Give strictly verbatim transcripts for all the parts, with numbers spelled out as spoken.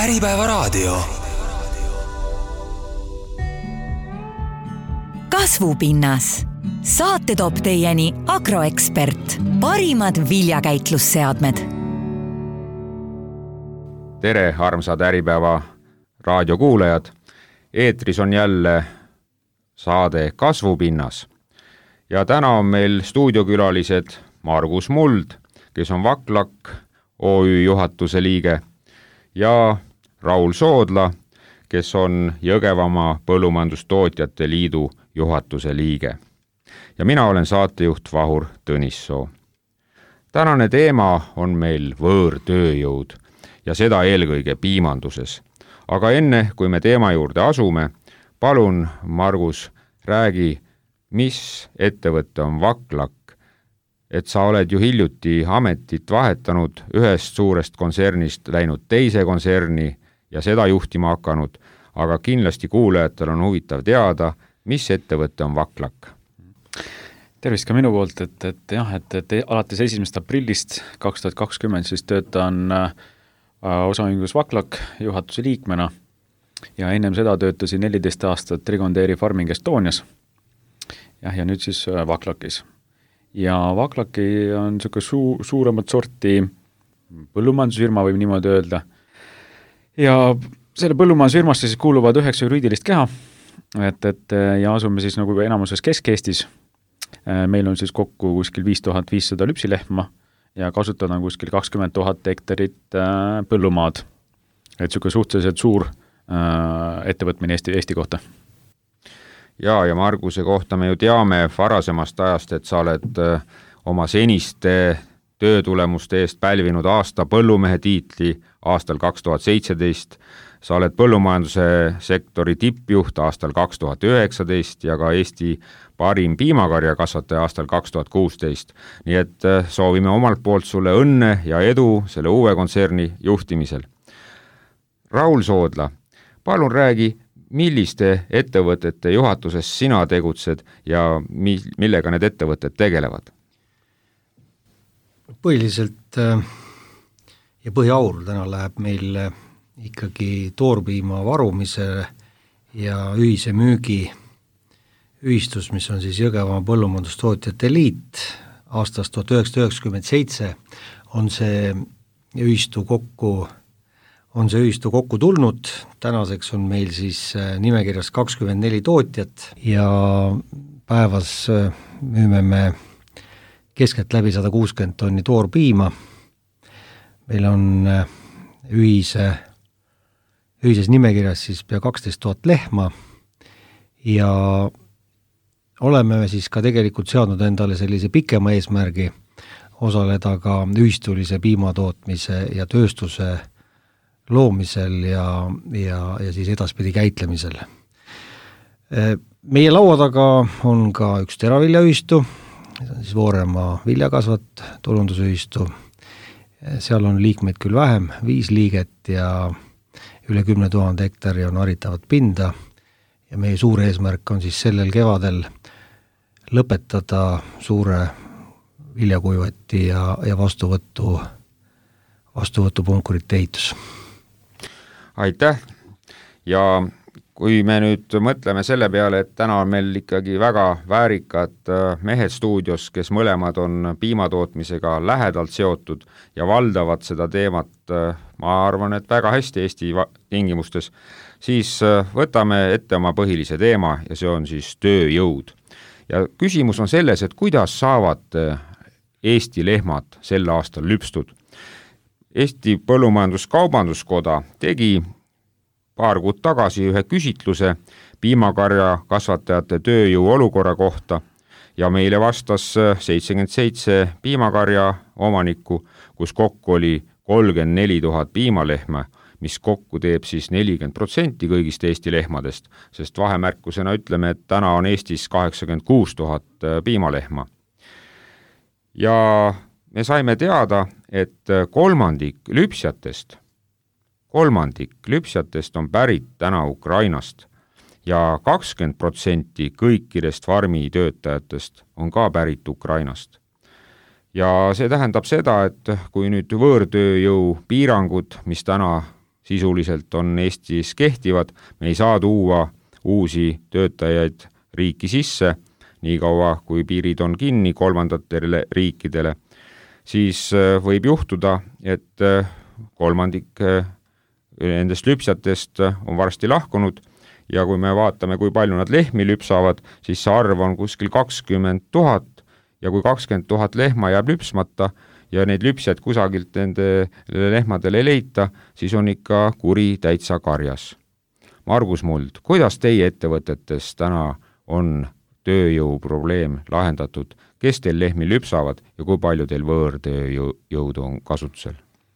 Äripäevaraadio. Kasvupinnas. Saate toob teieni Agroekspert. Parimad viljakäitlusseadmed. Tere, armsad Äripäeva raadiokuulajad. Eetris on jälle saade Kasvupinnas. Ja täna on meil stuudiokülalised Margus Muld, kes on Vaklak O Ü juhatuse liige, ja Raul Soodla, kes on Jõgevamaa Põllumajandustootjate Liidu juhatuse liige. Ja mina olen saatejuht Vahur Tõnissoo. Tänane teema on meil võõrtööjõud ja seda eelkõige piimanduses. Aga enne, kui me teema juurde asume, palun, Margus, räägi, mis ettevõte on Vaklak, et sa oled ju hiljuti ametit vahetanud, ühest suurest kontsernist läinud teise kontserni ja seda juhtima hakanud, aga kindlasti kuulajatel on huvitav teada, mis ettevõte on Vaklak. Tervist ka minu poolt, et, et jah, et, et alates esimesest aprillist kaks tuhat kakskümmend siis töötan äh, osaühingus Vaklak juhatuse liikmena ja ennem seda töötasin neliteist aastat Trigon Dairy Farming Estonias. Jah, ja nüüd siis äh, Vaklakis. Ja Vaklaki on niisugune suu, suuremat sorti põllumajandusfirma, võib niimoodi öelda. Ja selle põllumajandusfirmasse siis kuuluvad üheksa juriidilist keha, et, et ja asume siis nagu enamuses Kesk-Eestis. Meil on siis kokku kuskil viis tuhat viissada lüpsilehma ja kasutada on kuskil kakskümmend tuhat hektarit põllumaad. Et niisugune suhteliselt suur ettevõtmine Eesti, Eesti kohta. Ja, ja Marguse kohta me ju teame varasemast ajast, et sa oled oma seniste töötulemuste eest pälvinud aasta põllumehe tiitli aastal kaks tuhat seitseteist. Sa oled põllumajanduse sektori tippjuht aastal kaks tuhat üheksateist ja ka Eesti parim piimakarja kasvataja aastal kaks tuhat kuusteist. Nii et soovime omalt poolt sulle õnne ja edu selle uue kontserni juhtimisel. Raul Soodla, palun räägi, milliste ettevõtete juhatuses sina tegutsed ja millega need ettevõtted tegelevad? Põhiliselt ja põhiaur täna läheb meil ikkagi toorpiima varumise ja ühise müügi ühistus, mis on siis Jõgevamaa Põllumajandustootjate Liit. Aastast tuhat üheksasada üheksakümmend seitse on see ühistu kokku on see ühistu kokku tulnud, tänaseks on meil siis nimekirjas kakskümmend neli tootjat ja päevas müüme me keskelt läbi sada kuuskümmend tonni toorpiima. Meil on ühise, ühises nimekirjas siis pea kaksteist tuhat lehma ja oleme siis ka tegelikult seadnud endale sellise pikema eesmärgi osaleda ka ühistulise piimatootmise ja tööstuse loomisel ja, ja, ja siis edaspidi käitlemisel. Meie laua taga on ka üks teraviljaühistu, see on siis Vooremaa viljakasvat tulundusühistu. Seal on liikmeid küll vähem, viis liiget ja üle kümne tuhande hektari on haritavat pinda ja meie suur eesmärk on siis sellel kevadel lõpetada suure viljakuivati ja, ja vastuvõttu, vastuvõtupunkurite ehitus. Aitäh! Ja kui me nüüd mõtleme selle peale, et täna on meil ikkagi väga väärikad mehed stuudios, kes mõlemad on piimatootmisega lähedalt seotud ja valdavad seda teemat, ma arvan, et väga hästi Eesti tingimustes, siis võtame ette oma põhilise teema ja see on siis tööjõud. Ja küsimus on selles, et kuidas saavad Eesti lehmad sel aastal lüpstud. Eesti Põllumajandus-Kaubanduskoda tegi paar kuud tagasi ühe küsitluse piimakarja kasvatajate tööjõu olukorra kohta ja meile vastas seitsekümmend seitse piimakarja omanikku, kus kokku oli kolmkümmend neli tuhat piimalehma, mis kokku teeb siis nelikümmend protsenti kõigist Eesti lehmadest, sest vahemärkusena ütleme, et täna on Eestis kaheksakümmend kuus tuhat piimalehma. Ja me saime teada, et kolmandik lüpsjatest, kolmandik lüpsjatest on pärit täna Ukrainast ja kakskümmend protsenti kõikidest farmitöötajatest on ka pärit Ukrainast. Ja see tähendab seda, et kui nüüd võõrtööjõu piirangud, mis täna sisuliselt on Eestis kehtivad, me ei saa tuua uusi töötajaid riiki sisse, nii kaua kui piirid on kinni kolmandatele riikidele, siis võib juhtuda, et kolmandik nendest lüpsjatest on varsti lahkunud ja kui me vaatame, kui palju nad lehmi lüpsavad, siis see arv on kuskil kakskümmend tuhat ja kui kakskümmend tuhat lehma jääb lüpsmata ja neid lüpsjad kusagilt nende lehmadele ei leita, siis on ikka kuri täitsa karjas. Margus Muld, kuidas teie ettevõtetes täna on tööjõu probleem lahendatud, kes teil lehmi lüpsavad ja kui palju teil võõrtööjõudu on kasutusel?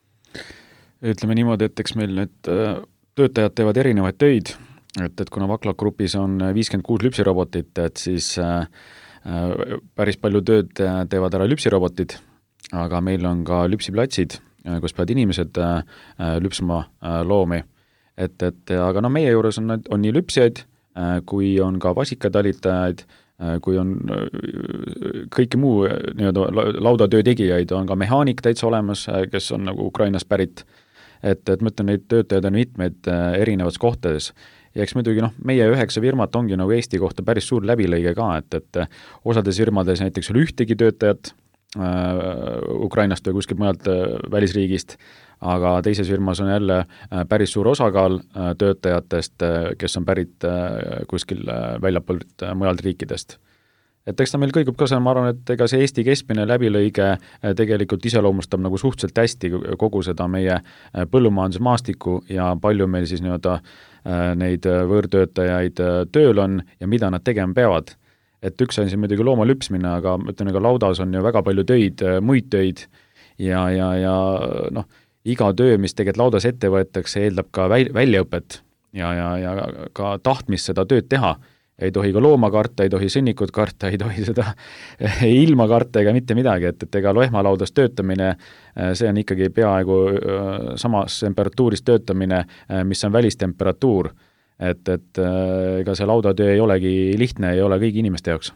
Ütleme niimoodi, et eks meil need töötajad teevad erinevaid töid, et, et kuna Vaklak Grupis on viiskümmend kuus lüpsirobotit, et siis äh, päris palju tööd teevad ära lüpsirobotid, aga meil on ka lüpsiplatsid, kus peavad inimesed äh, lüpsma äh, loomi. Et, et, aga no meie juures on, on nii lüpsijaid, äh, kui on ka vasikatalitatajaid, äh, kui on äh, kõiki muu nii-öelda laudatöö tegijaid, on ka mehaanik täitsa olemas, äh, kes on nagu Ukrainast pärit. Et, et ma ütlen, neid töötajaid on mitmeid äh, erinevas kohtades. Ja eks muidugi noh, meie üheksa firmat ongi nagu Eesti kohta päris suur läbilõige ka, et, et osades firmades näiteks oli ühtegi töötajat äh, Ukrainast või kuskilt mujalt äh, välisriigist, aga teises firmas on jälle äh, päris suur osakaal äh, töötajatest, äh, kes on pärit äh, kuskil äh, väljapoolt äh, mujalt riikidest. Et eks ta meil kõigub ka, ma arvan, et ega see Eesti keskmine läbilõige äh, tegelikult iseloomustab nagu suhteliselt hästi kogu seda meie äh, põllumajandusmaastikku ja palju meil siis nii-öelda neid võõrtöötajaid tööl on ja mida nad tegema peavad. Et üks on siin muidugi looma lüpsmine, aga ütlen, ega laudas on ju väga palju töid, muid töid ja, ja, ja noh, iga töö, mis tegelikult laudas ette võetakse, eeldab ka väl, väljaõpet ja, ja, ja ka tahtmist seda tööd teha. Ei tohi ka looma karta, ei tohi sõnnikut karta, ei tohi seda ilma karta ega mitte midagi, et, et ega lehmalaudas töötamine, see on ikkagi peaaegu samas temperatuuris töötamine, mis on välistemperatuur, et, et ega see laudatöö ei olegi lihtne, ei ole kõigi inimeste jaoks.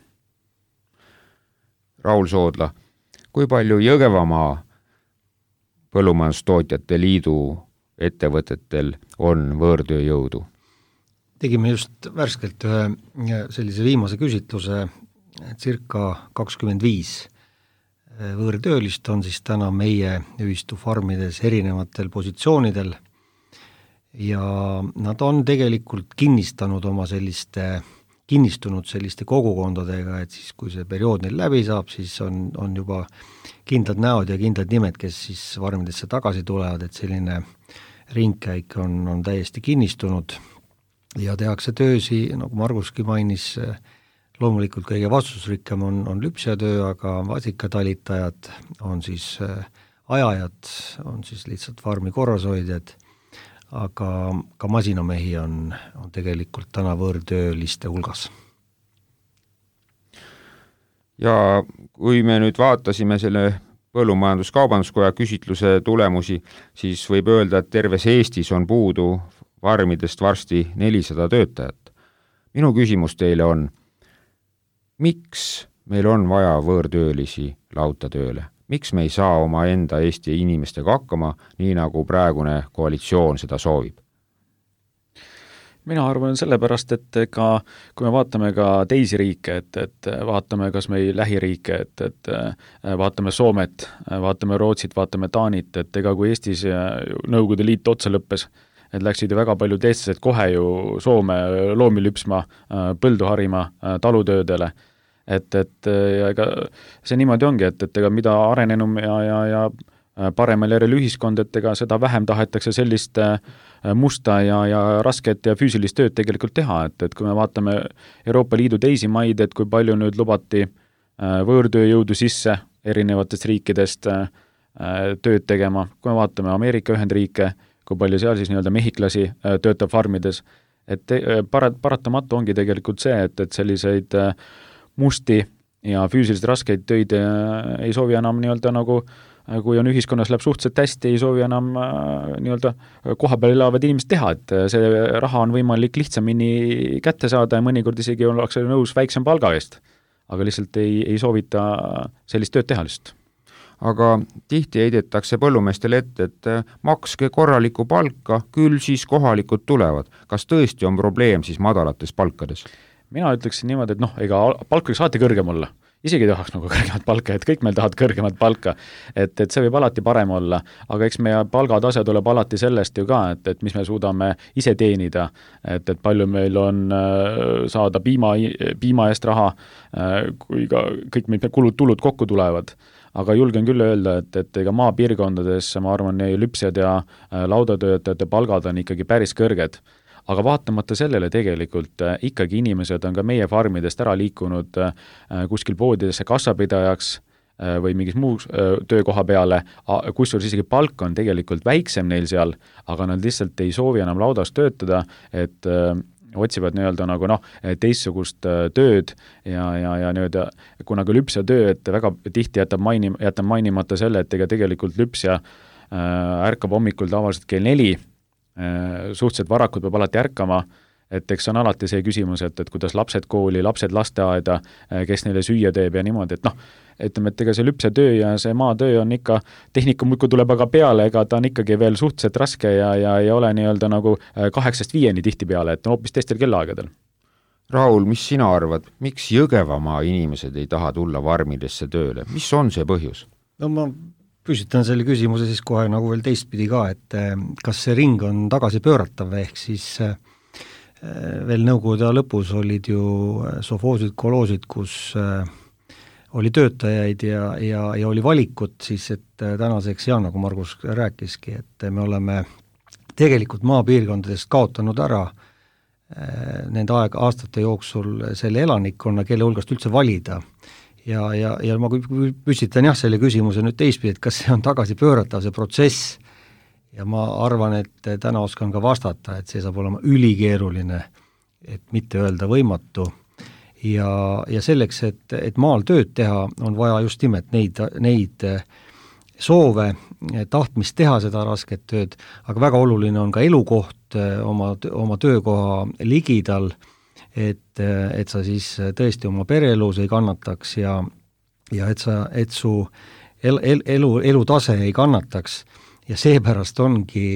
Raul Soodla, kui palju Jõgevamaa põllumajandustootjate liidu ettevõtetel on võõrtööjõudu? Tegime just värskelt ühe sellise viimase küsitluse, circa kakskümmend viis võõrtöölist on siis täna meie ühistu farmides erinevatel positsioonidel ja nad on tegelikult kinnistanud oma selliste, kinnistunud selliste kogukondadega, et siis kui see periood neil läbi saab, siis on, on juba kindlad näod ja kindlad nimed, kes siis farmidesse tagasi tulevad, et selline ringkäik on, on täiesti kinnistunud ja tehakse töösi, nagu Marguski mainis, loomulikult kõige vastusrikkam on, on lüpsjatöö, aga vasikatalitajad on siis ajajad, on siis lihtsalt farmi korrashoidjad, aga ka masinamehi on, on tegelikult täna võõrtööliste hulgas. Ja kui me nüüd vaatasime selle põllumajandus-kaubanduskoja küsitluse tulemusi, siis võib öelda, et terves Eestis on puudu farmidest varsti nelisada töötajat. Minu küsimus teile on, miks meil on vaja võõrtöölisi lautatööle? Miks me ei saa oma enda Eesti inimestega hakkama, nii nagu praegune koalitsioon seda soovib? Mina arvan sellepärast, et ka, kui me vaatame ka teisi riike, et, et vaatame kas meie lähiriike, et, et vaatame Soomet, vaatame Rootsit, vaatame Taanit, et ega kui Eestis Nõukogude Liit otsa lõppes, et läksid ju väga paljud eestlased kohe ju Soome loomi lüpsma, põldu harima, talutöödele. Et, et ja ega see niimoodi ongi, et, et ega mida arenenum ja, ja, ja paremal järel ühiskond, et ega seda vähem tahetakse sellist musta ja, ja rasket ja füüsilist tööd tegelikult teha, et, et kui me vaatame Euroopa Liidu teisi maid, et kui palju nüüd lubati võõrtööjõudu sisse erinevatest riikidest tööd tegema, kui me vaatame Ameerika Ühendriike, kui palju seal siis nii-öelda mehiklasi töötab farmides, et parat, paratamatu ongi tegelikult see, et, et selliseid musti ja füüsiliselt raskeid töid ei soovi enam nii-öelda nagu, kui on ühiskonnas läheb suhteliselt hästi, ei soovi enam nii-öelda koha peal elavad inimesed teha, et see raha on võimalik lihtsamini kätte saada ja mõnikord isegi ollakse nõus väiksem palga eest, aga lihtsalt ei, ei soovita sellist tööd teha lihtsalt. aga tihti heidetakse põllumeestele ette, et makske korralikku palka, küll siis kohalikud tulevad. Kas tõesti on probleem siis madalates palkades? Mina ütleksin niimoodi, et noh, ega palk võiks alati kõrgem olla. Isegi tahaks nagu kõrgemat palka, et kõik meil tahavad kõrgemat palka, et, et see võib alati parem olla, aga eks meie palgatase tuleb alati sellest ju ka, et, et mis me suudame ise teenida, et, et palju meil on saada piima, piima eest raha, kui ka kõik meil kulud, tulud kokku tulevad. Aga julgen küll öelda, et, et ega maapiirkondades, ma arvan, lüpsjad ja laudatöötajate palgad on ikkagi päris kõrged. Aga vaatamata sellele tegelikult ikkagi inimesed on ka meie farmidest ära liikunud kuskil poodidesse kassapidajaks või mingis muus töökoha peale, kusjuures isegi palk on tegelikult väiksem neil seal, aga nad lihtsalt ei soovi enam laudas töötada, et otsivad nii-öelda nagu noh, teistsugust tööd ja, ja, ja nii-öelda kuna ka lüpsja töö, et väga tihti jätab, maini, jätab mainimata selle, et ega tegelikult lüpsja ärkab hommikul tavaliselt kell neli, suhteliselt varakud peab alati ärkama, et eks on alati see küsimus, et, et kuidas lapsed kooli, lapsed lasteaeda, kes neile süüa teeb ja niimoodi, et noh, ütleme, et ega see lüpse töö ja see maatöö on ikka, tehnika muiku tuleb aga peale, ega ta on ikkagi veel suhteliselt raske ja, ja ei ole nii-öelda nagu kaheksast viieni tihti peale, et on hoopis teistel kellaaegadel. Raul, mis sina arvad, miks Jõgevamaa inimesed ei taha tulla farmidesse tööle? Mis on see põhjus? No ma püsitan selle küsimuse siis kohe nagu veel teistpidi ka, et kas see ring on tagasi pööratav, ehk siis veel nõukogude lõpus olid ju sovhoosid, koloosid, kus oli töötajaid ja, ja, ja oli valikut siis, et tänaseks ja nagu Margus rääkiski, et me oleme tegelikult maapiirkondadest kaotanud ära nende aeg, aastate jooksul selle elanikkonna, kelle hulgast üldse valida. Ja, ja, ja ma püstitan jah selle küsimuse nüüd teistpidi, et kas see on tagasi pööratav see protsess ja ma arvan, et täna oskan ka vastata, et see saab olema ülikeeruline, et mitte öelda võimatu ja, ja selleks, et, et maal tööd teha, on vaja just nimelt neid, neid soove, tahtmist teha seda rasket tööd, aga väga oluline on ka elukoht oma, oma töökoha ligidal, et, et sa siis tõesti oma pereelus ei kannataks ja, ja et, sa, et su el, el, elu, elutase ei kannataks ja seepärast ongi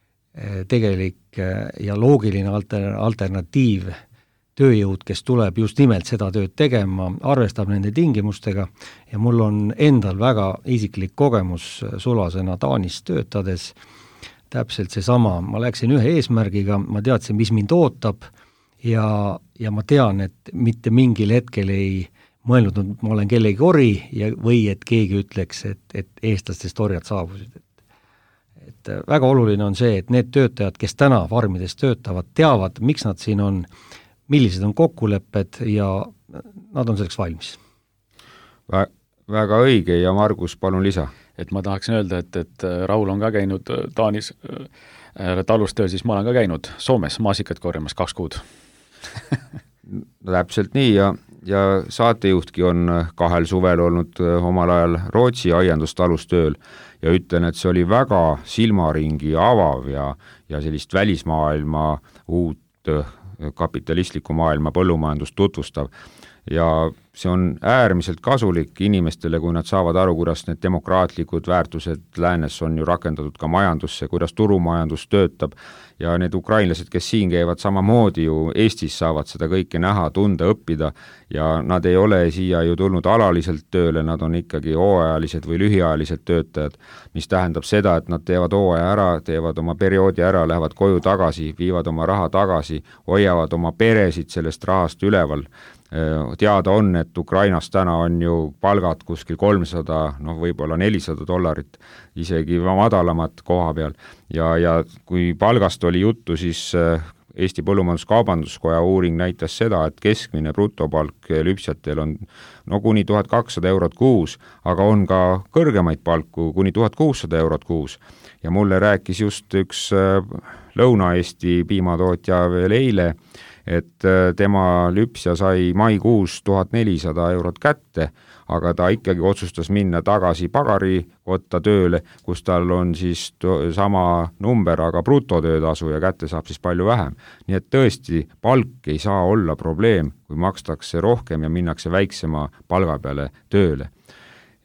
tegelik ja loogiline alter, alternatiiv tööjõud, kes tuleb just nimelt seda tööd tegema, arvestab nende tingimustega ja mul on endal väga isiklik kogemus sulasena Taanis töötades, täpselt seesama, ma läksin ühe eesmärgiga, ma teadsin, mis mind ootab, ja, ja ma tean, et mitte mingil hetkel ei mõelnud, et ma olen kellegi ori ja, või et keegi ütleks, et, et eestlastest orjad saabusid. Et, et väga oluline on see, et need töötajad, kes täna farmides töötavad, teavad, miks nad siin on, millised on kokkulepped ja nad on selleks valmis. Vä, väga õige ja Margus, palun lisa. Et ma tahaksin öelda, et, et Raul on ka käinud Taanis talustöö, siis ma olen ka käinud Soomes maasikat korjamas kaks kuud. Täpselt nii ja, ja saatejuhtki on kahel suvel olnud omal ajal Rootsi aiandustalustööl ja ütlen, et see oli väga silmaringi avav ja, ja sellist välismaailma uut kapitalistliku maailma põllumajandust tutvustav. Ja see on äärmiselt kasulik inimestele, kui nad saavad aru, kuidas need demokraatlikud väärtused läänes on ju rakendatud ka majandusse, kuidas turumajandus töötab ja need ukrainlased, kes siin käivad samamoodi ju Eestis saavad seda kõike näha, tunda, õppida ja nad ei ole siia ju tulnud alaliselt tööle, nad on ikkagi hooajalised või lühiajalised töötajad, mis tähendab seda, et nad teevad hooaja ära, teevad oma perioodi ära, lähevad koju tagasi, viivad oma raha tagasi, hoiavad oma peresid sellest rahast üleval. Teada on, et Ukrainas täna on ju palgad kuskil kolmsada, noh võib-olla nelisada dollarit, isegi madalamat koha peal ja, ja kui palgast oli juttu, siis Eesti Põllumajandus-Kaubanduskoja uuring näitas seda, et keskmine brutopalk lüpsjatel on no kuni tuhat kakssada eurot kuus, aga on ka kõrgemaid palku kuni tuhat kuussada eurot kuus ja mulle rääkis just üks Lõuna-Eesti piimatootja veel eile, et tema lüpsja sai maikuus tuhat nelisada eurot kätte, aga ta ikkagi otsustas minna tagasi pagari otta tööle, kus tal on siis sama number, aga brutotöötasu ja kätte saab siis palju vähem. Nii et tõesti, palk ei saa olla probleem, kui makstakse rohkem ja minnakse väiksema palga peale tööle.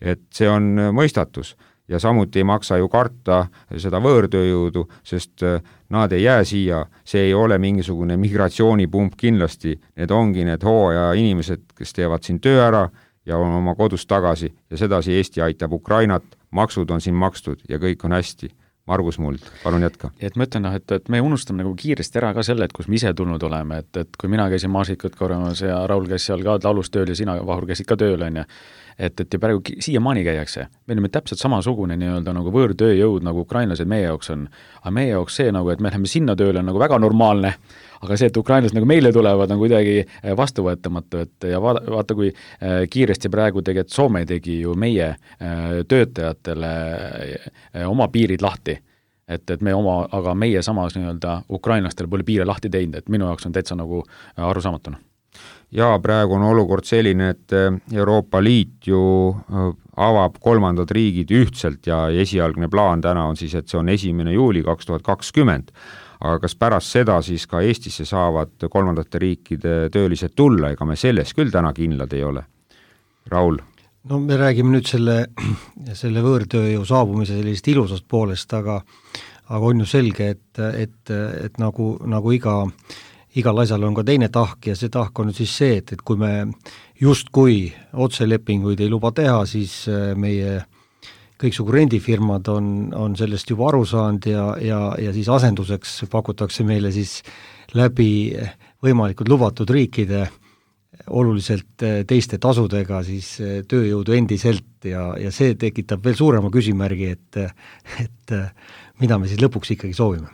et see on mõistatus. Ja samuti ei maksa ju karta seda võõrtööjõudu, sest nad ei jää siia, see ei ole mingisugune migratsioonipump kindlasti, need ongi need hooaja inimesed, kes teevad siin töö ära ja on oma kodust tagasi ja sedasi Eesti aitab Ukrainat, maksud on siin makstud ja kõik on hästi. Margus Muld, palun jätka. Et ma ütlen, et, et me unustame nagu kiiresti ära ka selle, et kus me ise tulnud oleme, et, et kui mina käisin maasikut korramas ja Raul käis seal ka lalustööl ja sina, Vahur, käisid ka tööl, on ja et, et ja praegu siiamaani käiakse. Me oleme täpselt samasugune nii-öelda nagu võõrtööjõud, nagu ukrainlased meie jaoks on. Aga meie jaoks see, nagu, et me läheme sinna tööle on nagu väga normaalne, aga see, et ukrainlased nagu meile tulevad, on kuidagi vastuvõetamatu, et ja vaata, vaata kui kiiresti praegu tegelikult Soome tegi ju meie töötajatele oma piirid lahti. Et, et me oma, aga meie samas nii-öelda ukrainlastel pole piire lahti teinud, et minu jaoks on täitsa nagu arusaamatuna. Ja praegu on olukord selline, et Euroopa Liit ju avab kolmandad riigid ühtselt ja esialgne plaan täna on siis, et see on esimene juuli kaks tuhat kakskümmend. Aga kas pärast seda siis ka Eestisse saavad kolmandate riikide töölised tulla, ega me selles küll täna kindlad ei ole. Raul? No me räägime nüüd selle, selle võõrtööjõu saabumise sellisest ilusast poolest, aga, aga on ju selge, et, et, et nagu, nagu iga, igal asjal on ka teine tahk ja see tahk on siis see, et, et kui me justkui otselepinguid ei luba teha, siis meie kõiksugu rendifirmad on, on sellest juba aru saanud ja, ja, ja siis asenduseks pakutakse meile siis läbi võimalikud lubatud riikide oluliselt teiste tasudega siis tööjõudu endiselt ja, ja see tekitab veel suurema küsimärgi, et, et mida me siis lõpuks ikkagi soovime.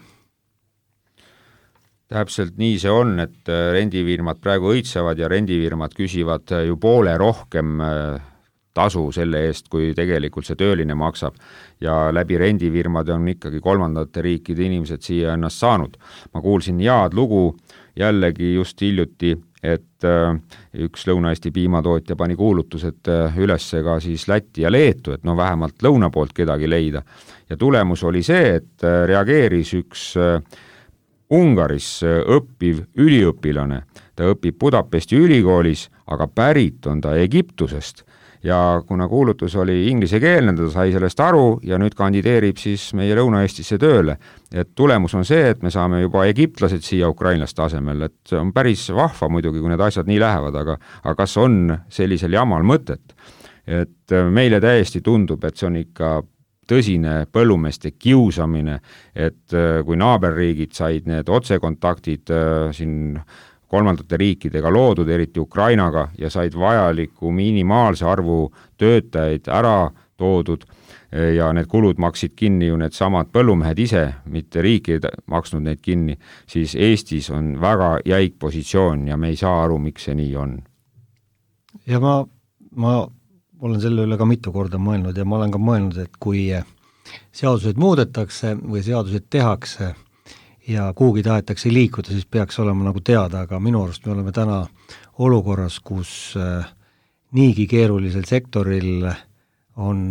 Täpselt nii see on, et rendifirmad praegu õitsevad ja rendifirmad küsivad ju poole rohkem tasu selle eest, kui tegelikult see tööline maksab ja läbi rendifirmade on ikkagi kolmandate riikide inimesed siia ennast saanud. Ma kuulsin head lugu jällegi just hiljuti, et üks Lõuna-Eesti piimatootja pani kuulutused üles ka siis Lätti ja Leetu, et no vähemalt lõuna poolt kedagi leida. Ja tulemus oli see, et reageeris üks Ungaris õppiv üliõpilane. Ta õpib Budapesti ülikoolis, aga pärit on ta Egiptusest. Ja kuna kuulutus oli inglisekeelne, ta sai sellest aru ja nüüd kandideerib siis meie Lõuna-Eestisse tööle. Et tulemus on see, et me saame juba egiptlased siia ukrainlaste asemel, et see on päris vahva muidugi, kui need asjad nii lähevad, aga, aga kas on sellisel jamal mõtet? Et meile täiesti tundub, et see on ikka tõsine põllumeeste kiusamine, et kui naaberriigid said need otsekontaktid siin kolmandate riikidega loodud, eriti Ukrainaga, ja said vajaliku minimaalse arvu töötajaid ära toodud ja need kulud maksid kinni ju need samad põllumehed ise, mitte riik ei maksnud neid kinni, siis Eestis on väga jäik positsioon ja me ei saa aru, miks see nii on. Ja ma, ma olen selle üle ka mitu korda mõelnud ja ma olen ka mõelnud, et kui seadused muudetakse või seadused tehakse, ja kuhugi tahetakse liikuda, siis peaks olema nagu teada, aga minu arust me oleme täna olukorras, kus niigi keerulisel sektoril on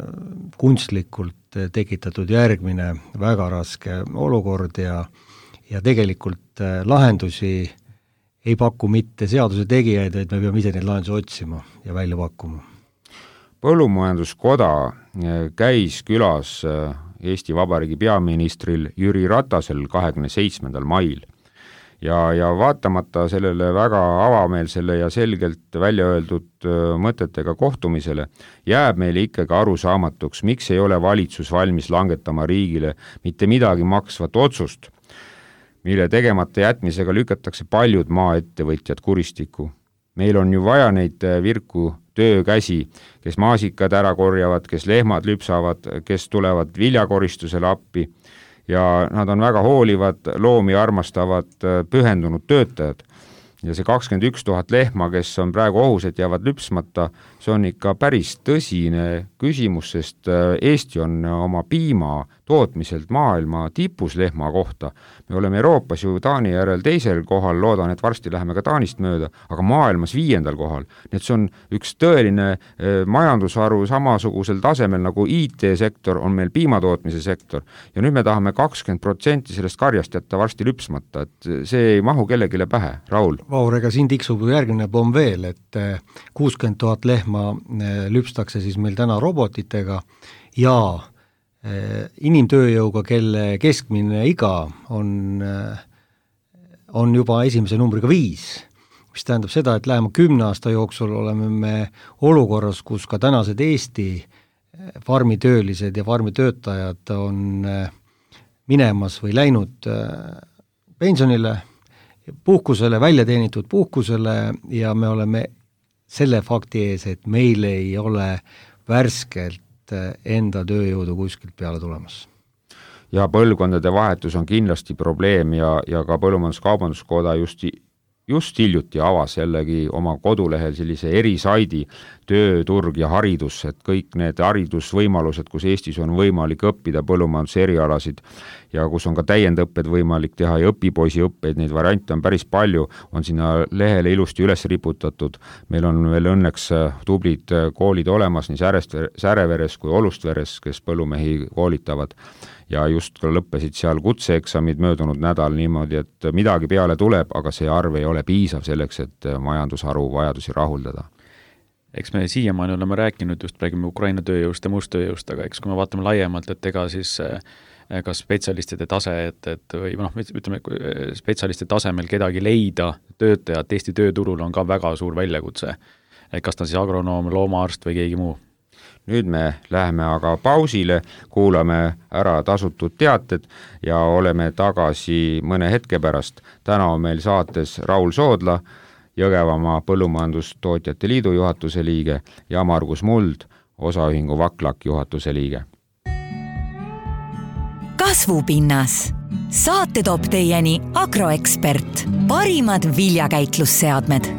kunstlikult tekitatud järgmine väga raske olukord ja, ja tegelikult lahendusi ei paku mitte seaduse tegijaid, vaid me peame ise neid lahendusi otsima ja välja pakkuma. Põllumajanduskoda käis külas Eesti Vabariigi peaministril Jüri Ratasel kahekümne seitsmendal mail. Ja, ja vaatamata sellele väga avameelsele ja selgelt välja öeldud mõtetega kohtumisele, jääb meile ikkagi arusaamatuks, miks ei ole valitsus valmis langetama riigile mitte midagi maksvat otsust, mille tegemata jätmisega lükatakse paljud maaettevõtjad kuristiku. Meil on ju vaja neid virku töökäsi, kes maasikad ära korjavad, kes lehmad lüpsavad, kes tulevad viljakoristusele appi ja nad on väga hoolivad, loomi armastavad, pühendunud töötajad. Ja see kakskümmend üks tuhat lehma, kes on praegu ohus, et jäävad lüpsmata, see on ikka päris tõsine küsimus, sest Eesti on oma piima tootmiselt maailma tipus lehma kohta. Me oleme Euroopas ju Taani järel teisel kohal, loodan, et varsti läheme ka Taanist mööda, aga maailmas viiendal kohal. Nii et see on üks tõeline eh, majandusharu samasugusel tasemel nagu I T-sektor on meil piimatootmise sektor. Ja nüüd me tahame kakskümmend protsenti sellest karjast jätta varsti lüpsmata, et see ei mahu kellegile pähe. Raul? Vaur, ega siin tiksub järgmine pomm veel, et kuuskümmend tuhat lehma lüpstakse siis meil täna robotitega ja inimtööjõuga, kelle keskmine iga on, on juba esimese numbriga viis, mis tähendab seda, et lähema kümne aasta jooksul oleme me olukorras, kus ka tänased Eesti farmitöölised ja farmitöötajad on minemas või läinud pensionile, puhkusele, väljateenitud puhkusele ja me oleme selle fakti ees, et meil ei ole värskelt enda tööjõudu kuskilt peale tulemas. Ja põlvkondade vahetus on kindlasti probleem ja, ja ka Põllumajandus-Kaubanduskoda just, just hiljuti avas jällegi oma kodulehel sellise erisaidi tööturg ja haridus, et kõik need haridusvõimalused, kus Eestis on võimalik õppida põllumajanduse erialasid ja kus on ka täiendõpped võimalik teha ja õpipoisi õppeid, neid variante on päris palju, on sinna lehele ilusti üles riputatud. Meil on veel õnneks tublid koolid olemas nii Säreveres kui Olustveres, kes põllumehi koolitavad ja just lõppesid seal kutseeksamid möödunud nädal niimoodi, et midagi peale tuleb, aga see arv ei ole piisav selleks, et majandusharu vajadusi rahuldada. Eks me siiamaani oleme rääkinud, just räägime Ukraina tööjõust ja muust tööjõust, aga eks kui me vaatame laiemalt, et ega siis ka spetsialistide tase, et, et või noh, ütleme, spetsialistide tasemel kedagi leida töötajat Eesti tööturul on ka väga suur väljakutse. Et kas ta siis agronoom, loomaarst või keegi muu? Nüüd me läheme aga pausile, kuulame ära tasutud teated ja oleme tagasi mõne hetke pärast. Täna on meil saates Raul Soodla, Jõgevamaa Põllumajandustootjate Liidu juhatuse liige ja Margus Muld, osaühingu Vaklak juhatuse liige. Kasvupinnas. Saate toob teieni Agroekspert. Parimad viljakäitlusseadmed.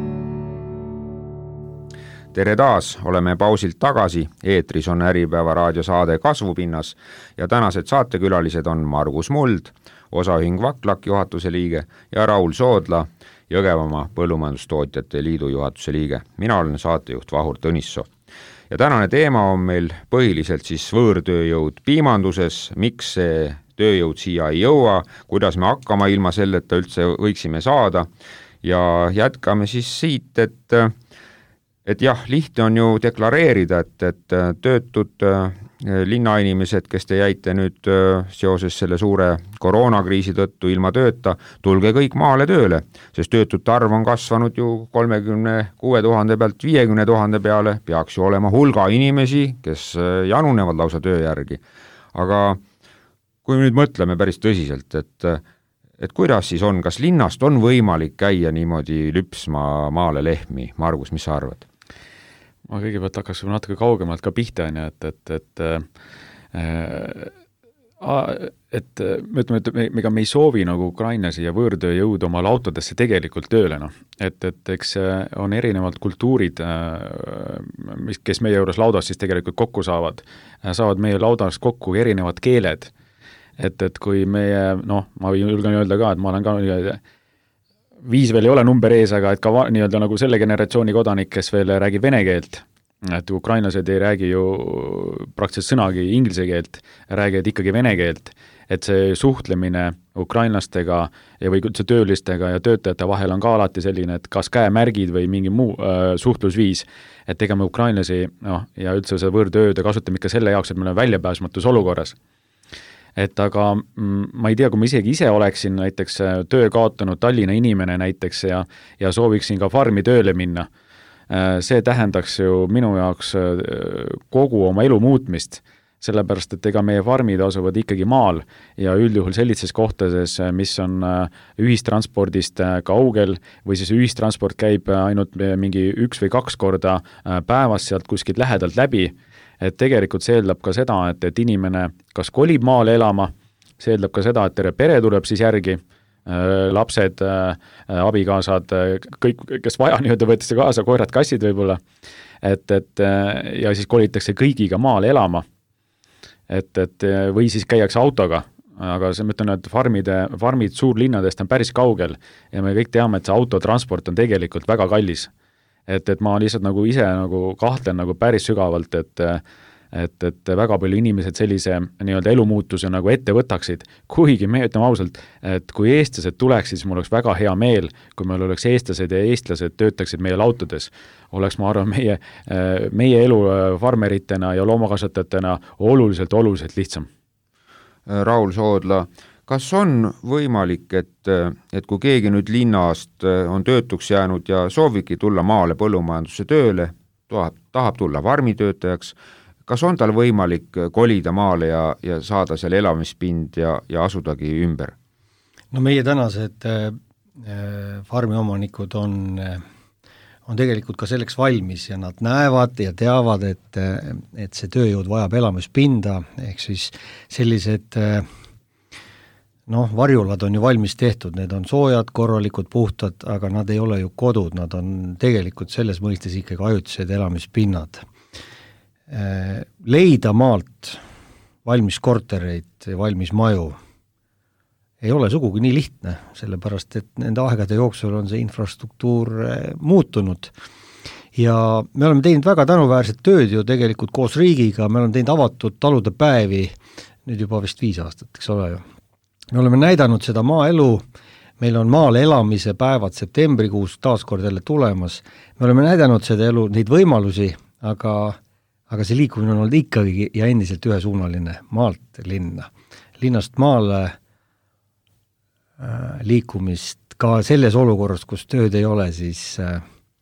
Tere taas, oleme pausilt tagasi. Eetris on Äripäeva raadiosaade Kasvupinnas ja tänased saatekülalised on Margus Muld, osaühing Vaklak juhatuse liige ja Raul Soodla, Jõgevamaa Põllumajandustootjate Liidu juhatuse liige. Mina olen saatejuht Vahur Tõnissoo. Ja tänane teema on meil põhiliselt siis võõrtööjõud piimanduses, miks see tööjõud siia ei jõua, kuidas me hakkama ilma selleta üldse võiksime saada ja jätkame siis siit, et et jah, lihtne on ju deklareerida, et, et töötud linnainimesed, kes te jäite nüüd seoses selle suure koroonakriisi tõttu ilma tööta, tulge kõik maale tööle, sest töötute arv on kasvanud ju kolmekümne kuue tuhande pealt viiekümne tuhande peale, peaks ju olema hulga inimesi, kes janunevad lausa töö järgi. Aga kui nüüd mõtleme päris tõsiselt, et, et kuidas siis on, kas linnast on võimalik käia niimoodi lüpsma maale lehmi? Margus, mis sa arvad? Ma kõigepealt hakkaks natuke kaugemalt ka pihta, et, et, et, et, et me ütleme, et me, me, me ei soovi nagu Ukrainasi ja võõrtööjõud omale autodesse tegelikult tööle. No. Et, et eks on erinevad kultuurid, mis, kes meie juures laudas siis tegelikult kokku saavad, saavad meie laudas kokku erinevad keeled. Et, et kui meie, noh, ma julgen öelda ka, et ma olen ka viis veel ei ole number ees, aga et ka va, nii-öelda nagu selle generatsiooni kodanik, kes veel räägib vene keelt, et ukrainlased ei räägi ju praktiliselt sõnagi inglise keelt, räägivad ikkagi vene keelt, et see suhtlemine ukrainlastega ja või üldse töölistega ja töötajate vahel on ka alati selline, et kas käemärgid või mingi muu äh, suhtlusviis, et ega me ukrainlasi noh, ja üldse see võõrtööde kasutame ikka selle jaoks, et me oleme väljapääsmatus olukorras. Et aga ma ei tea, kui ma isegi ise oleksin näiteks töö kaotanud Tallinna inimene näiteks ja, ja sooviksin ka farmi tööle minna, see tähendaks ju minu jaoks kogu oma elu muutmist, sellepärast et ega meie farmid asuvad ikkagi maal ja üldjuhul sellises kohtades, mis on ühistranspordist kaugel või siis ühistransport käib ainult mingi üks või kaks korda päevas sealt kuskilt lähedalt läbi, et tegelikult see eeldab ka seda, et, et inimene kas kolib maale elama, see eeldab ka seda, et terve pere tuleb siis järgi, lapsed, abikaasad, kõik, kes vaja nii-öelda võetakse kaasa, koerad, kassid võib-olla, et, et ja siis kolitakse kõigiga maale elama. et, et või siis käiakse autoga, aga see, ma ütlen, et farmide, farmid suurlinnadest on päris kaugel ja me kõik teame, et see autotransport on tegelikult väga kallis. Et, et ma lihtsalt nagu ise nagu kahtlen nagu päris sügavalt, et et, et väga palju inimesed sellise nii-öelda elumuutuse nagu ette võtaksid, kuigi me ütleme ausalt, et kui eestlased tuleksid, siis mul oleks väga hea meel, kui meil oleks eestlased ja eestlased töötaksid meie autodes. Oleks, ma arvan, meie, meie elu farmeritena ja loomakasvatajatena oluliselt, oluliselt lihtsam. Raul Soodla, kas on võimalik, et, et kui keegi nüüd linnast on töötuks jäänud ja soovibki tulla maale põllumajandusse tööle, tahab, tahab tulla farmitöötajaks, kas on tal võimalik kolida maale ja, ja saada seal elamispind ja, ja asudagi ümber? No meie tänased äh, farmiomanikud on, on tegelikult ka selleks valmis ja nad näevad ja teavad, et, et see tööjõud vajab elamispinda, ehk siis sellised äh, noh, varjulad on ju valmis tehtud, need on soojad, korralikud, puhtad, aga nad ei ole ju kodud, nad on tegelikult selles mõistes ikkagi ajutised elamispinnad. Leida maalt valmis kortereid ja valmis maju ei ole sugugi nii lihtne, sellepärast et nende aegade jooksul on see infrastruktuur muutunud ja me oleme teinud väga tänuväärset tööd ju tegelikult koos riigiga, me oleme teinud avatud talude päevi nüüd juba vist viis aastat, eks ole ju. Me oleme näidanud seda maaelu, meil on maal elamise päevad septembrikuus taaskord jälle tulemas, me oleme näidanud seda elu, neid võimalusi, aga aga see liikumine on olnud ikkagi ja endiselt ühesuunaline maalt linna. Linnast maale äh, liikumist ka selles olukorras, kus tööd ei ole, siis äh,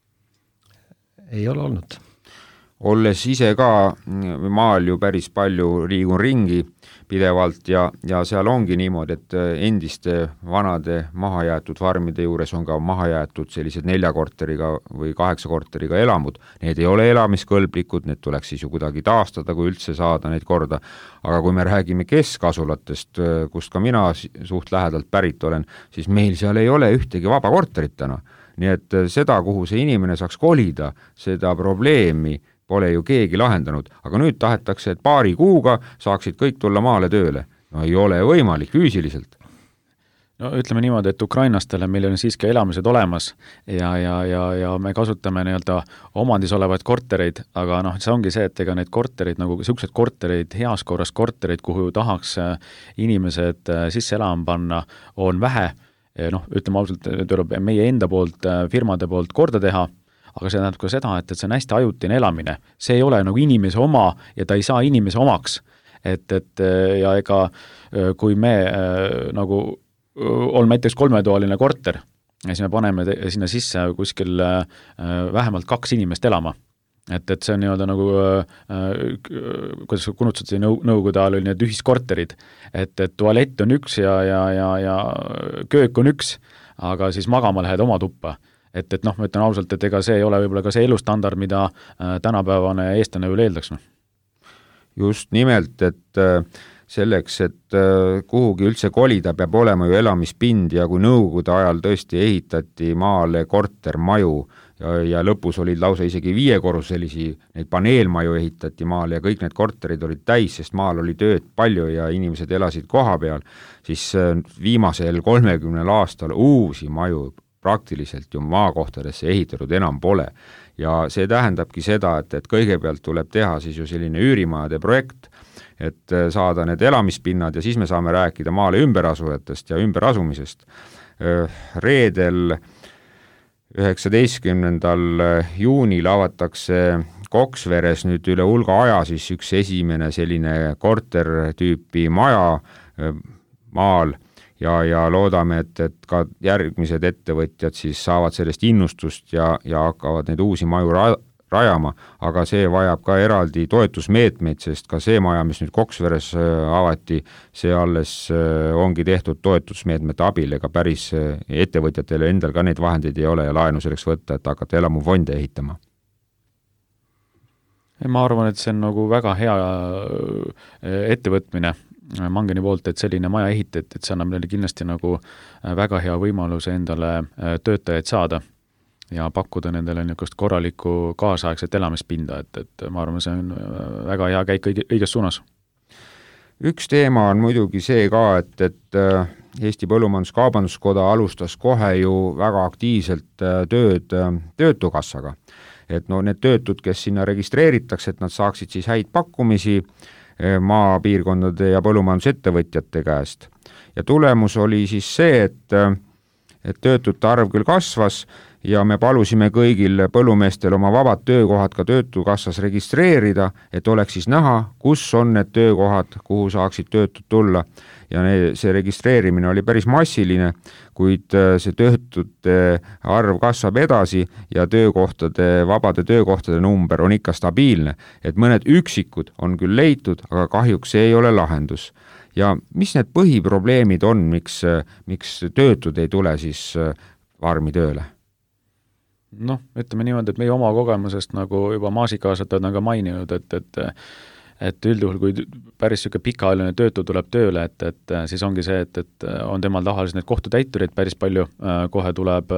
ei ole olnud. Olles ise ka maal ju päris palju liigun ringi pidevalt ja, ja seal ongi niimoodi, et endiste vanade mahajäetud farmide juures on ka mahajäetud sellised nelja korteriga või kaheksa korteriga elamud. Need ei ole elamiskõlblikud, need tuleks siis ju kuidagi taastada, kui üldse saada neid korda. Aga kui me räägime keskasulatest, kust ka mina suht lähedalt pärit olen, siis meil seal ei ole ühtegi vaba korterit täna. Nii et seda, kuhu see inimene saaks kolida, seda probleemi pole ju keegi lahendanud, aga nüüd tahetakse, et paari kuuga saaksid kõik tulla maale tööle. No ei ole võimalik füüsiliselt. No ütleme niimoodi, et ukrainastele meil on siiski elamised olemas ja, ja, ja, ja me kasutame nii-öelda omandis olevaid kortereid, aga noh, see ongi see, et ega neid kortereid, nagu sellised kortereid, heas korras kortereid, kuhu tahaks inimesed sisse elama panna, on vähe. Noh, ütleme ausalt, tuleb meie enda poolt, firmade poolt korda teha, aga see tähendab ka seda, et, et see on hästi ajutine elamine. See ei ole nagu inimese oma ja ta ei saa inimese omaks. Et, et ja ega kui me nagu on näiteks kolmetoaline korter ja siis me paneme sinna sisse kuskil vähemalt kaks inimest elama. Et, et see on nii-öelda nagu, kuidas kunutsad see nõu, nõukogude ajal oli need ühiskorterid, et, et tualett on üks ja, ja, ja, ja köök on üks, aga siis magama lähed oma tuppa. Et, et noh, ma ütlen ausalt, et ega see ei ole võib-olla ka see elustandard, mida tänapäevane eestlane üle eeldaks. No. Just nimelt, et selleks, et kuhugi üldse kolida, peab olema ju elamispind ja kui nõukogude ajal tõesti ehitati maale kortermaju ja, ja lõpus olid lausa isegi viiekorruselisi, neid paneelmaju ehitati maale ja kõik need korterid olid täis, sest maal oli tööd palju ja inimesed elasid koha peal, siis viimasel kolmekümnel aastal uusi maju praktiliselt ju maakohtadesse ehitatud enam pole. Ja see tähendabki seda, et, et kõigepealt tuleb teha siis ju selline üürimajade projekt, et saada need elamispinnad ja siis me saame rääkida maale ümberasujatest ja ümberasumisest. Reedel üheksateistkümnendal juunil avatakse Koksveres nüüd üle hulga aja siis üks esimene selline kortertüüpi maja maal, Ja, ja loodame, et, et ka järgmised ettevõtjad siis saavad sellest innustust ja, ja hakkavad neid uusi maju ra- rajama, aga see vajab ka eraldi toetusmeetmeid, sest ka see maja, mis nüüd Koksveres avati, see alles ongi tehtud toetusmeetmete abil, ega päris ettevõtjatele endal ka neid vahendeid ei ole ja laenu selleks võtta, et hakata elamufonde ehitama. Ma arvan, et see on nagu väga hea ettevõtmine Mangeni poolt, et selline maja ehitati, et see annab meile kindlasti nagu väga hea võimaluse endale töötajaid saada ja pakkuda nendele niisugust korralikku kaasaegset elamispinda, et, et ma arvan, see on väga hea käik õiges suunas. üks teema on muidugi see ka, et, et Eesti Põllumajandus-Kaubanduskoda alustas kohe ju väga aktiivselt tööd töötukassaga. Et no need töötud, kes sinna registreeritakse, et nad saaksid siis häid pakkumisi maapiirkondade ja põllumajandusettevõtjate käest. Ja tulemus oli siis see, et, et töötute arv küll kasvas ja me palusime kõigil põllumeestel oma vabad töökohad ka töötukassas registreerida, et oleks siis näha, kus on need töökohad, kuhu saaksid töötud tulla. Ja see registreerimine oli päris massiline, kuid see töötute arv kasvab edasi ja töökohtade, vabade töökohtade number on ikka stabiilne. Et mõned üksikud on küll leitud, aga kahjuks see ei ole lahendus. Ja mis need põhiprobleemid on, miks, miks töötud ei tule siis farmi tööle? Noh, ütleme niimoodi, et meie oma kogemusest nagu juba maasikakasvatajad on ka maininud, et, et et üldjuhul, kui päris siuke pikaajaline töötu tuleb tööle, et, et siis ongi see, et, et on temal tahalised need kohtutäiturid päris palju, kohe tuleb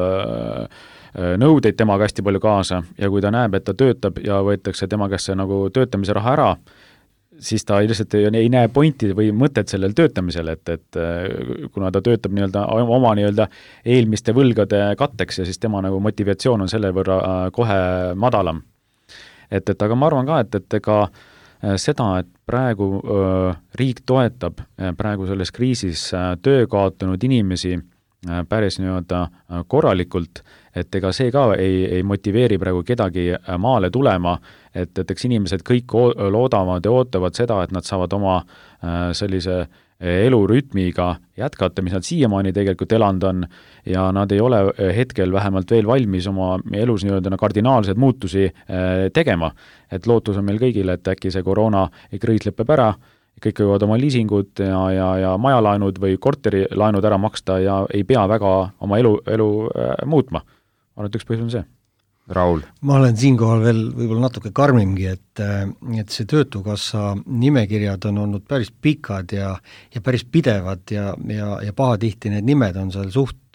nõudeid temaga hästi palju kaasa ja kui ta näeb, et ta töötab ja võetakse tema käest see nagu töötamise raha ära, siis ta lihtsalt ei näe pointi või mõtet sellel töötamisel, et, et kuna ta töötab nii-öelda oma nii-öelda eelmiste võlgade katteks ja siis tema nagu motivatsioon on selle võrra kohe madalam. Et, et aga ma arvan ka, et, et ega seda, et praegu öö, riik toetab praegu selles kriisis töö kaotanud inimesi päris nii-öelda korralikult, et ega see ka ei, ei motiveeri praegu kedagi maale tulema, et, et eks inimesed kõik loodavad ja ootavad seda, et nad saavad oma sellise elurütmiga jätkata, mis nad siiamaani tegelikult elanud on ja nad ei ole hetkel vähemalt veel valmis oma elus nii-öelda kardinaalseid muutusi tegema. Et lootus on meil kõigile, et äkki see koroona kriis lõpeb ära, kõik võivad oma liisingud ja, ja, ja majalaenud või korterilaenud ära maksta ja ei pea väga oma elu, elu äh, muutma. Ma arvan, et üks põhjus on see. Raul? Ma olen siinkohal veel võib-olla natuke karmimgi, et, et see töötukassa nimekirjad on olnud päris pikad ja, ja päris pidevad ja, ja, ja pahatihti need nimed on seal suht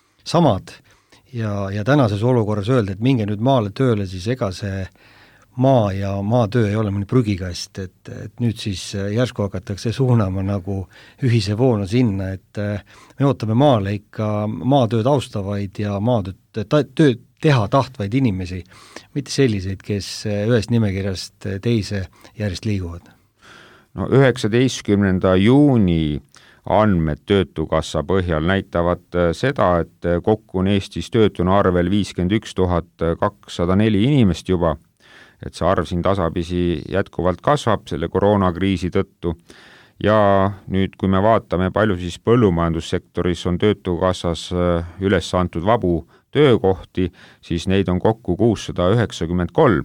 samad ja, ja tänases olukorras öelda, et minge nüüd maale tööle, siis ega see maa ja maatöö ei ole mõni prügikast, et, et nüüd siis järsku hakatakse suunama nagu ühise voona sinna, et me ootame maale ikka maatööd austavaid ja maatööd ta, tööd teha tahtvaid inimesi, mitte selliseid, kes ühest nimekirjast teise järjest liiguvad. No üheksateistkümnenda juuni andmed töötukassa põhjal näitavad seda, et kokku on Eestis töötuna arvel viiskümmend üks tuhat kakssada neli inimest juba, et see arv siin tasapisi jätkuvalt kasvab selle koroonakriisi tõttu. Ja nüüd, kui me vaatame, palju siis põllumajandussektoris on töötukassas üles antud vabu töökohti, siis neid on kokku kuussada üheksakümmend kolm.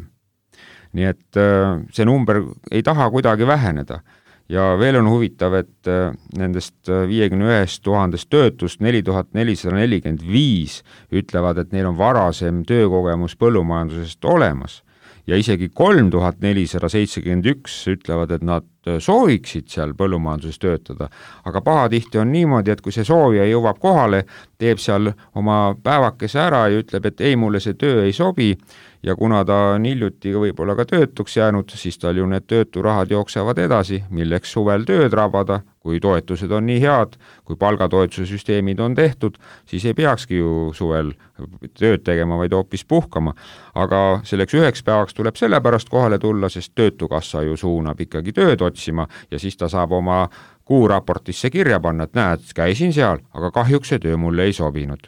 Nii et see number ei taha kuidagi väheneda. Ja veel on huvitav, et nendest viiekümne ühest tuhandest töötust neli tuhat nelisada nelikümmend viis ütlevad, et neil on varasem töökogemus põllumajandusest olemas. Ja isegi kolm tuhat nelisada seitsekümmend üks ütlevad, et nad sooviksid seal põllumajanduses töötada. Aga pahatihti on niimoodi, et kui see soovija jõuab kohale, teeb seal oma päevakese ära ja ütleb, et ei, mulle see töö ei sobi ja kuna ta on hiljuti võib-olla ka töötuks jäänud, siis tal ju need tööturahad jooksevad edasi, milleks suvel tööd rabada, kui toetused on nii head, kui palgatoetuse süsteemid on tehtud, siis ei peakski ju suvel tööd tegema, vaid hoopis puhkama. Aga selleks üheks päevaks tuleb sellepärast kohale tulla, sest töötukassa ju suunab ikkagi tööd otsima ja siis ta saab oma kuuraportisse kirja panna, et näed, käisin seal, aga kahjuks see töö mulle ei sobinud.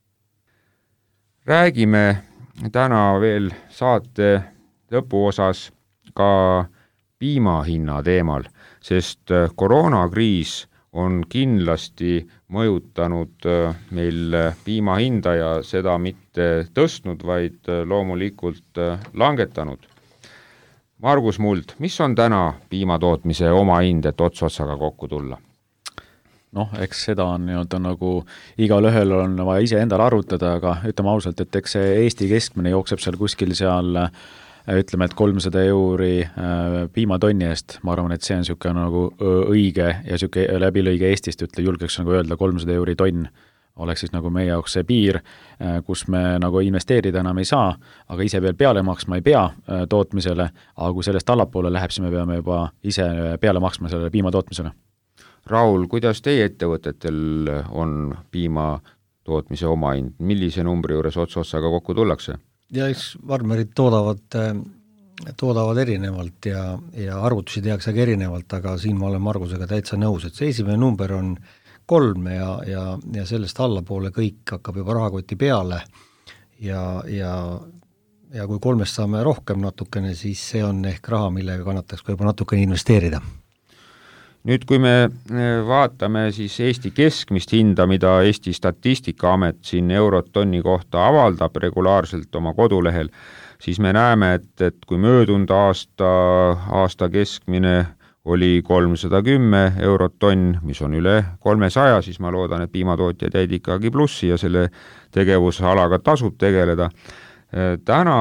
Räägime täna veel saate lõpuosas ka piimahinna teemal, sest koroonakriis on kindlasti mõjutanud meil piimahinda ja seda mitte tõstnud, vaid loomulikult langetanud. Margus Muld, mis on täna piimatootmise oma hind, et ots otsaga kokku tulla? Noh, eks seda on nii-öelda nagu igal ühel on vaja ise endal arvutada, aga ütleme ausalt, et eks see Eesti keskmine jookseb seal kuskil seal, ütleme, et kolmsada euri piimatonni eest. Ma arvan, et see on siuke nagu õige ja siuke läbilõige Eestist, ütle julgeks nagu öelda kolmsada euri tonn oleks siis nagu meie jaoks see piir, kus me nagu investeerida enam ei saa, aga ise veel peale maksma ei pea tootmisele, aga kui sellest allapoole läheb, siis me peame juba ise peale maksma sellele piima tootmisele. Raul, kuidas teie ettevõtetel on piima tootmise omahind, millise numbri juures ots otsaga kokku tullakse? Ja eks farmerid toodavad, toodavad erinevalt ja, ja arvutusi tehakse ka erinevalt, aga siin ma olen Margusega täitsa nõus, et see esimene number on kolm ja, ja, ja sellest allapoole kõik hakkab juba rahakoti peale ja, ja, ja kui kolmest saame rohkem natukene, siis see on ehk raha, millega kannataks ka juba natukene investeerida. Nüüd, kui me vaatame siis Eesti keskmist hinda, mida Eesti Statistikaamet siin eurot tonni kohta avaldab regulaarselt oma kodulehel, siis me näeme, et, et kui möödunud aasta, aasta keskmine oli kolmsada kümme eurot tonn, mis on üle kolmesaja, siis ma loodan, et piimatootjad jäid ikkagi plussi ja selle tegevusalaga tasub tegeleda. Täna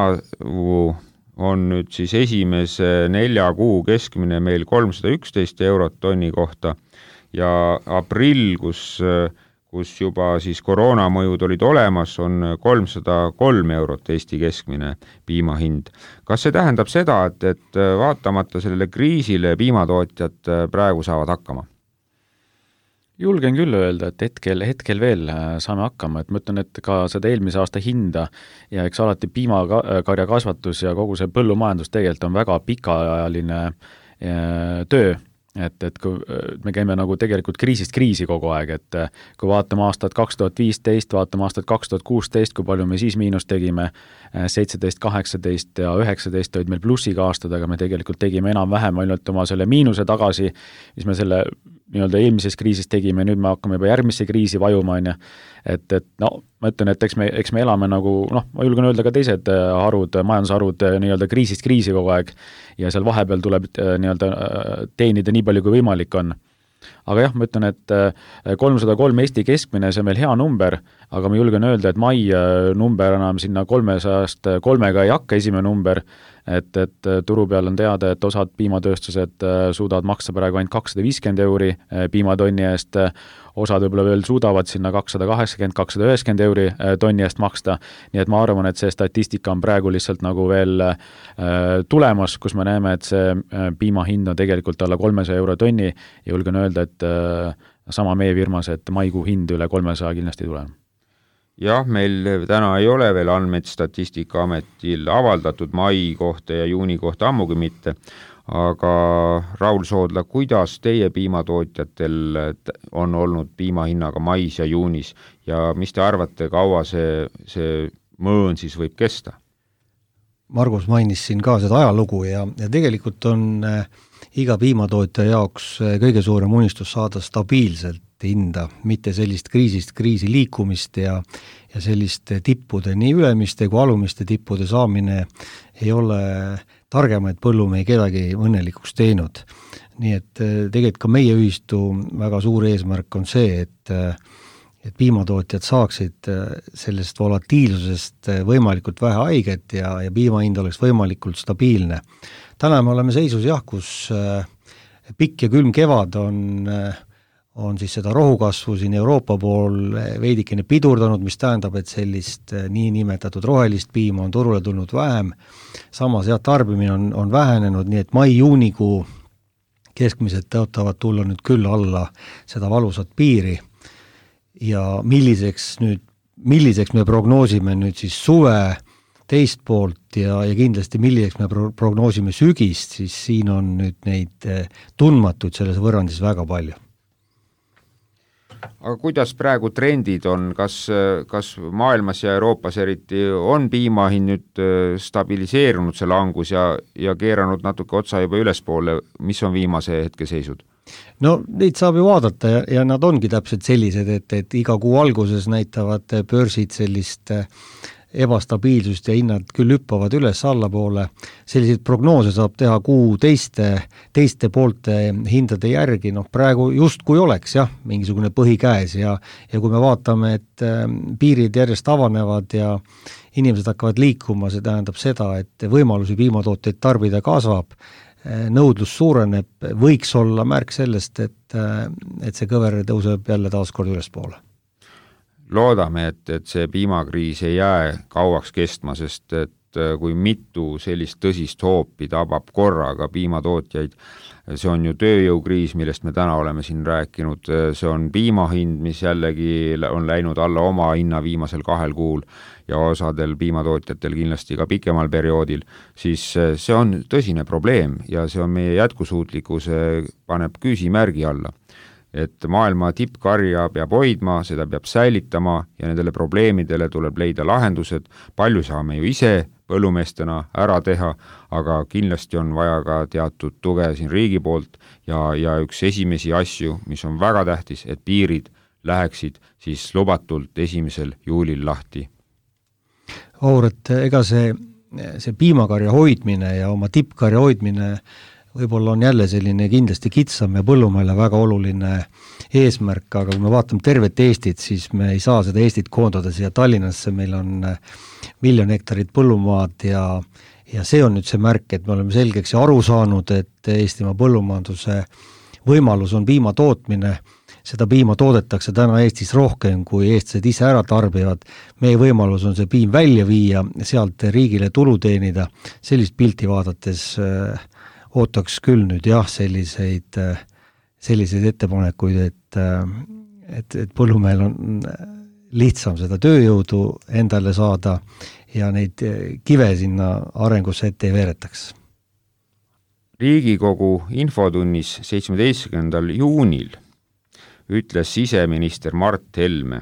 on nüüd siis esimese nelja kuu keskmine meil kolmsada üksteist eurot tonni kohta ja aprill, kus, kus juba siis koroonamõjud olid olemas, on kolmsada kolm eurot Eesti keskmine piimahind. Kas see tähendab seda, et, et vaatamata sellele kriisile piimatootjad praegu saavad hakkama? Julgen küll öelda, et hetkel, hetkel veel saame hakkama, et ma ütlen, et ka seda eelmise aasta hinda ja eks alati piimakarja kasvatus ja kogu see põllumajandus tegelikult on väga pikaajaline töö, et, et kui me käime nagu tegelikult kriisist kriisi kogu aeg, et kui vaatame aastat kaks tuhat viisteist, vaatame aastat kaks tuhat kuusteist, kui palju me siis miinust tegime, seitseteist, kaheksateist ja üheksateist olid meil plussiga aastad, aga me tegelikult tegime enam-vähem ainult oma selle miinuse tagasi, mis me selle nii-öelda eelmises kriisis tegime, nüüd me hakkame juba järgmisse kriisi vajuma, on ja. Et, et no, ma ütlen, et eks me, eks me elame nagu, noh, ma julgen öelda ka teised harud, majandusharud nii-öelda kriisist kriisi kogu aeg ja seal vahepeal tuleb nii-öelda teenida nii palju, kui võimalik on. Aga jah, ma ütlen, et kolmsada kolm Eesti keskmine, see on veel hea number, aga ma julgen öelda, et mai number enam sinna kolmesajast kolmega ei hakka esimene number, et, et turu peal on teada, et osad piimatööstused suudavad maksta praegu ainult kakssada viiskümmend euri piimatonni eest, osad võib-olla veel suudavad sinna kakssada kaheksakümmend, kakssada üheksakümmend euri tonni eest maksta, nii et ma arvan, et see statistika on praegu lihtsalt nagu veel tulemas, kus me näeme, et see piimahind on tegelikult alla kolmesaja euro tonni ja julgen öelda, et sama meie firmas, et maikuu hind üle kolmesaja kindlasti tuleb. Jah, meil täna ei ole veel andmeid Statistikaametil avaldatud mai kohta ja juuni kohta ammugi mitte, aga Raul Soodla, kuidas teie piimatootjatel on olnud piimahinnaga mais ja juunis ja mis te arvate, kaua see, see mõõn siis võib kesta? Margus mainis siin ka seda ajalugu ja, ja tegelikult on äh, iga piimatootja jaoks kõige suurem unistus saada stabiilselt hinda, mitte sellist kriisist kriisi liikumist ja, ja sellist tippude, nii ülemiste kui alumiste tippude saamine ei ole targemaid põllumehi kedagi õnnelikuks teinud. Nii et tegelikult ka meie ühistu väga suur eesmärk on see, et, et piimatootjad saaksid sellest volatiilsusest võimalikult vähe haiget ja, ja piimahind oleks võimalikult stabiilne. Täna me oleme seisus jah, kus pikk ja külm kevad on on siis seda rohukasvu siin Euroopa pool veidikene pidurdanud, mis tähendab, et sellist nii nimetatud rohelist piima on turule tulnud vähem. Samas jah, tarbimine on, on vähenenud, nii et mai-juunikuu keskmiselt tõotavad tulla nüüd küll alla seda valusat piiri. Ja milliseks, nüüd, milliseks me prognoosime nüüd siis suve teist poolt ja, ja kindlasti milliseks me pro- prognoosime sügist, siis siin on nüüd neid tundmatuid selles võrrandis väga palju. Aga kuidas praegu trendid on, kas, kas maailmas ja Euroopas eriti on piimahind nüüd stabiliseerunud see langus ja, ja keeranud natuke otsa juba ülespoole, mis on viimase hetke seisud? No neid saab ju vaadata ja, ja nad ongi täpselt sellised, et, et iga kuu alguses näitavad börsid sellist ebastabiilsust ja hinnad küll hüppavad üles allapoole. Selliseid prognoose saab teha kuu teiste, teiste poolte hindade järgi, noh praegu just kui oleks jah, mingisugune põhi käes ja, ja kui me vaatame, et piirid järjest avanevad ja inimesed hakkavad liikuma, see tähendab seda, et võimalusi piimatooteid tarbida kasvab, nõudlus suureneb, võiks olla märk sellest, et, et see kõver tõuseb jälle taas kord ülespoole. loodame, et, et see piimakriis ei jää kauaks kestma, sest et kui mitu sellist tõsist hoopi tabab korraga piimatootjaid, see on ju tööjõukriis, millest me täna oleme siin rääkinud, see on piimahind, mis jällegi on läinud alla oma hinna viimasel kahel kuul ja osadel piimatootjatel kindlasti ka pikemal perioodil, siis see on tõsine probleem ja see on meie jätkusuutlikkuse, paneb küsimärgi alla. Et maailma tippkarja peab hoidma, seda peab säilitama ja nendele probleemidele tuleb leida lahendused, palju saame ju ise põllumeestena ära teha, aga kindlasti on vaja ka teatud tuge siin riigi poolt ja, ja üks esimesi asju, mis on väga tähtis, et piirid läheksid siis lubatult esimesel juulil lahti. Aur, et ega see, see piimakarja hoidmine ja oma tippkarja hoidmine võib-olla on jälle selline kindlasti kitsam ja põllumehele väga oluline eesmärk, aga kui me vaatame tervet Eestit, siis me ei saa seda Eestit koondada siia Tallinnasse, meil on miljon hektarit põllumaad ja, ja see on nüüd see märk, et me oleme selgeks ja aru saanud, et Eestimaa põllumajanduse võimalus on piima tootmine, seda piima toodetakse täna Eestis rohkem, kui eestlased ise ära tarbivad. Meie võimalus on see piim välja viia, sealt riigile tulu teenida, sellist pilti vaadates ootaks küll nüüd jah, selliseid, selliseid ettepanekuid, et, et, et põllumehel on lihtsam seda tööjõudu endale saada ja neid kive sinna arengusse ette ei veeretaks. Riigikogu infotunnis seitsmeteistkümnendal juunil ütles siseminister Mart Helme,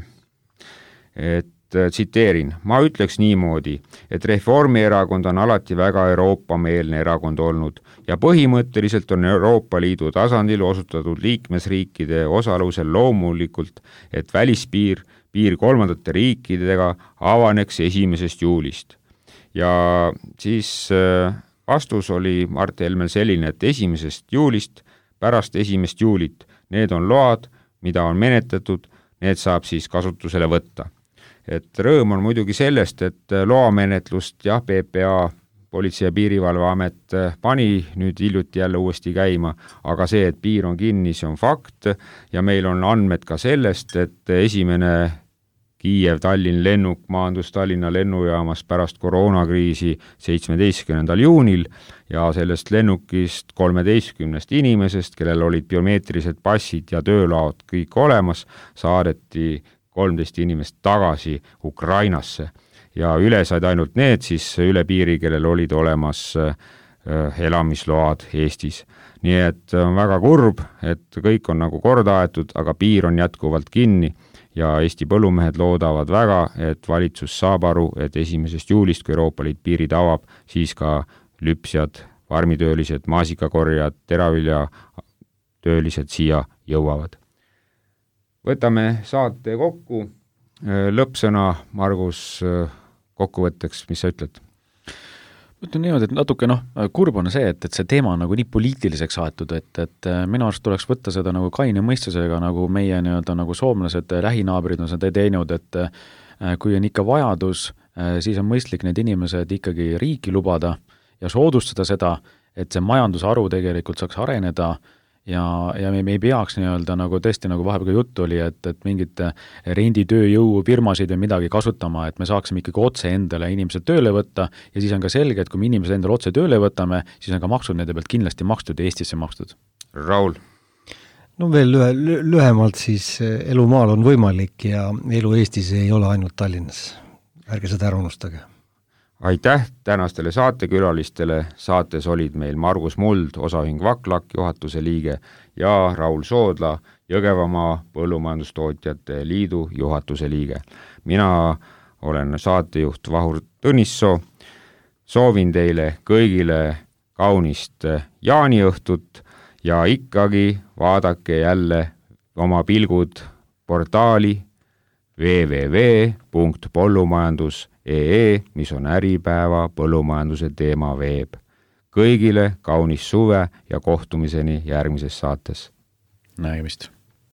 et tsiteerin, ma ütleks niimoodi, et Reformierakond on alati väga Euroopa-meelne erakond olnud ja põhimõtteliselt on Euroopa Liidu tasandil osutatud liikmesriikide osalusel loomulikult, et välispiir, piir kolmandate riikidega avaneks esimesest juulist. Ja siis vastus oli Mart Helmel selline, et esimesest juulist, pärast esimest juulit, need on load, mida on menetletud, need saab siis kasutusele võtta. Et rõõm on muidugi sellest, et loamenetlust jah, P P A, Politsei- ja Piirivalveamet pani nüüd hiljuti jälle uuesti käima, aga see, et piir on kinni, see on fakt ja meil on andmed ka sellest, et esimene Kiiev-Tallinn lennuk maandus Tallinna lennujaamas pärast koroonakriisi seitsmeteistkümnendal juunil ja sellest lennukist kolmeteistkümnest inimesest, kellel olid biomeetrilised passid ja töölaod kõik olemas, saadeti kolmteist inimest tagasi Ukrainasse ja üle said ainult need siis üle piiri, kellel olid olemas elamisload Eestis. Nii et on väga kurb, et kõik on nagu korda aetud, aga piir on jätkuvalt kinni ja Eesti põllumehed loodavad väga, et valitsus saab aru, et esimesest juulist, kui Euroopa Liit piirid avab, siis ka lüpsjad, farmitöölised, maasikakorjad, teravilja töölised siia jõuavad. Võtame saate kokku. Lõppsõna, Margus, kokkuvõtteks, mis sa ütled? Ütlen niimoodi, et natuke noh, kurb on see, et, et see teema on nagu nii poliitiliseks aetud, et, et minu arust tuleks võtta seda nagu kaine mõistusega, nagu meie nii-öelda nagu soomlased, lähinaabrid on seda teinud, et kui on ikka vajadus, siis on mõistlik need inimesed ikkagi riiki lubada ja soodustada seda, et see majandusharu tegelikult saaks areneda ja, ja me, me ei peaks nii-öelda nagu tõesti nagu vahepeal ka juttu oli, et, et mingid renditööjõu firmasid või midagi kasutama, et me saaksime ikkagi otse endale inimesed tööle võtta ja siis on ka selge, et kui me inimesed endale otse tööle võtame, siis on ka maksud nende pealt kindlasti makstud ja Eestisse makstud. Raul? No veel lühe, lühemalt siis elu maal on võimalik ja elu Eestis ei ole ainult Tallinnas. Ärge seda ära unustage. Aitäh tänastele saatekülalistele, saates olid meil Margus Muld, osaühing Vaklak, juhatuse liige ja Raul Soodla, Jõgevamaa põllumajandustootjate liidu juhatuse liige. Mina olen saatejuht Vahur Tõnissoo, soovin teile kõigile kaunist jaaniõhtut ja ikkagi vaadake jälle oma pilgud portaali w w w punkt põllumajandus punkt e e, mis on Äripäeva põllumajanduse teema veeb. Kõigile kaunis suve ja kohtumiseni järgmises saates. Nägemist.